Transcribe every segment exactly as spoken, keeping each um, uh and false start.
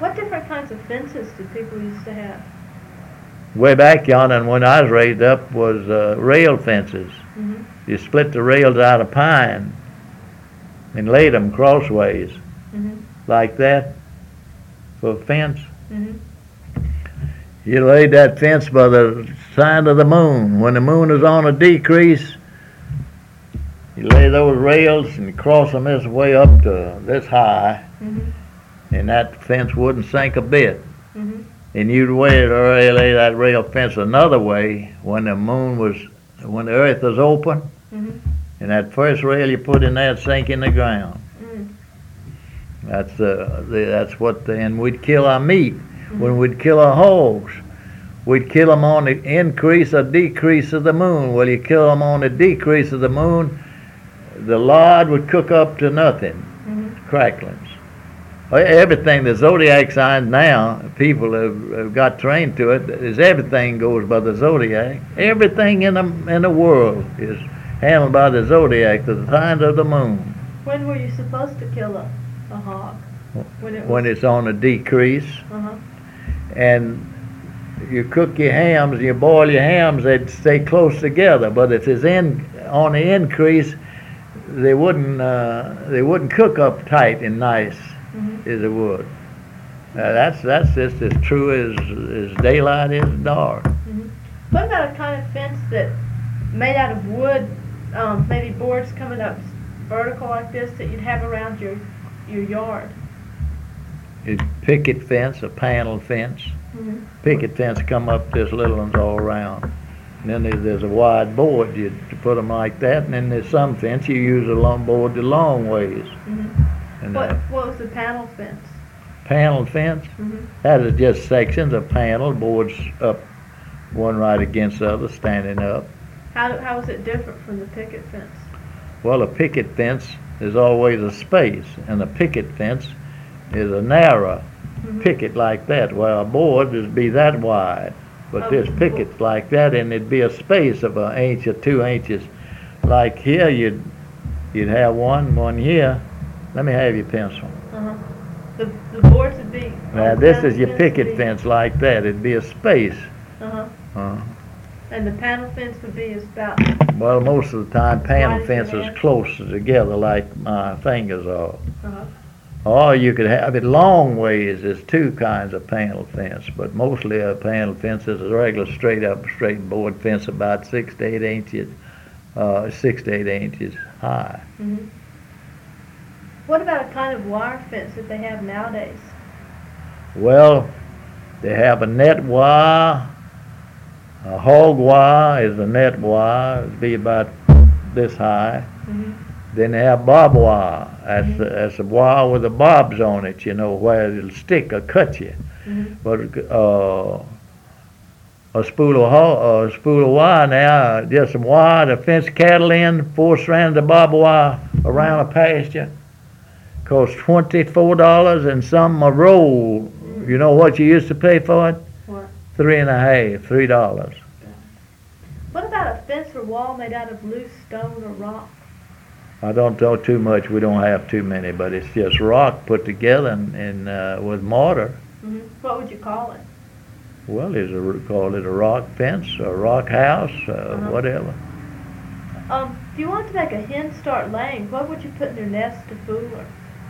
What different kinds of fences did people used to have? Way back yonder, and when I was raised up, was uh, rail fences. Mm-hmm. You split the rails out of pine and laid them crossways, Mm-hmm. like that, for a fence. Mm-hmm. You laid that fence by the side of the moon. When the moon is on a decrease, you lay those rails and cross them this way up to this high, Mm-hmm. and that fence wouldn't sink a bit. Mm-hmm. And you'd wait or lay that rail fence another way when the moon was, when the earth was open, Mm-hmm. and that first rail you put in there sink in the ground. Mm. That's uh, the, that's what, the, and we'd kill our meat. Mm-hmm. When we'd kill our hogs, we'd kill them on the increase or decrease of the moon. Well, you kill them on the decrease of the moon, the lard would cook up to nothing, Mm-hmm. cracklings. Everything, the zodiac signs now, people have, have got trained to it, is everything goes by the zodiac. Everything in the, in the world is handled by the zodiac, the signs of the moon. When were you supposed to kill a, a hog? When it was, When it's on a decrease. uh-huh. And you cook your hams, you boil your hams, they'd stay close together. But if it's in on the increase, they wouldn't uh, they wouldn't cook up tight and nice Mm-hmm. as it would. Uh, that's that's just as true as as daylight is dark. Mm-hmm. What about a kind of fence that made out of wood, um, maybe boards coming up vertical like this that you'd have around your your yard? A picket fence, a panel fence. Mm-hmm. Picket fence come up this little ones all around. And then there's, there's a wide board, you put them like that, and then there's some fence you use a long board the long ways. Mm-hmm. And What uh, what was the panel fence? panel fence, Mm-hmm. that is just sections of panel, boards up, one right against the other, standing up. How how was it different from the picket fence? Well, a picket fence is always a space, and a picket fence is a narrow Mm-hmm. picket like that. Well, a board would be that wide, but Oh, this picket's like that, and it'd be a space of an inch or two inches. Like here, you'd you'd have one, one here. Let me have your pencil. Uh-huh. The the boards would be. Now, on the this panel is your fence picket would be- fence like that. It'd be a space. Uh-huh. Uh, And the panel fence would be about. well, most of the time, panel Wide as your fences hand? close together like my fingers are. Uh-huh. Or you could have it long ways. There's two kinds of panel fence, but mostly a panel fence is a regular straight up, straight board fence about six to eight inches, uh, six to eight inches high. Mm-hmm. What about a kind of wire fence that they have nowadays? Well, they have a net wire. A hog wire is a net wire. It'd be about this high. Mm-hmm. Then they have bob wire. That's, that's a wire with the bobs on it, you know, where it'll stick or cut you. Mm-hmm. But uh, a spool of ho- a spool of wire now, just some wire to fence cattle in, four strands of barbed wire around a pasture, costs twenty-four dollars and some a roll. You know what you used to pay for it? What? Three and a half, three dollars. What about a fence or wall made out of loose stone or rock? I don't know too much. We don't have too many, but it's just rock put together and, and uh, with mortar. Mm-hmm. What would you call it? Well, there's a call it a rock fence, a rock house, uh, Uh-huh. whatever. Um, if you wanted to make a hen start laying, what would you put in her nest to fool her?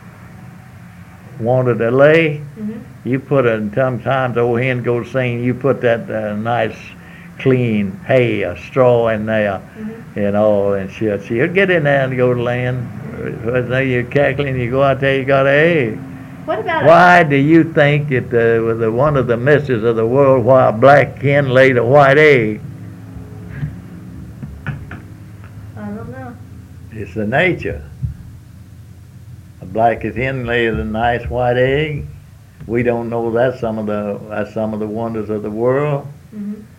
Wanted to lay, Mm-hmm. you put a, sometimes old hen goes singing, you put that uh, nice clean hay or straw in there, Mm-hmm. you know, and she'll, she'll get in there and go to land. Then you're cackling, you go out there, you got an egg. What about Why do you think that uh, with the, one of the mysteries of the world, why a black hen laid a white egg? A, I don't know. It's the nature. A black hen lays a nice white egg. We don't know that's some of the that's some of the wonders of the world. Mm-hmm.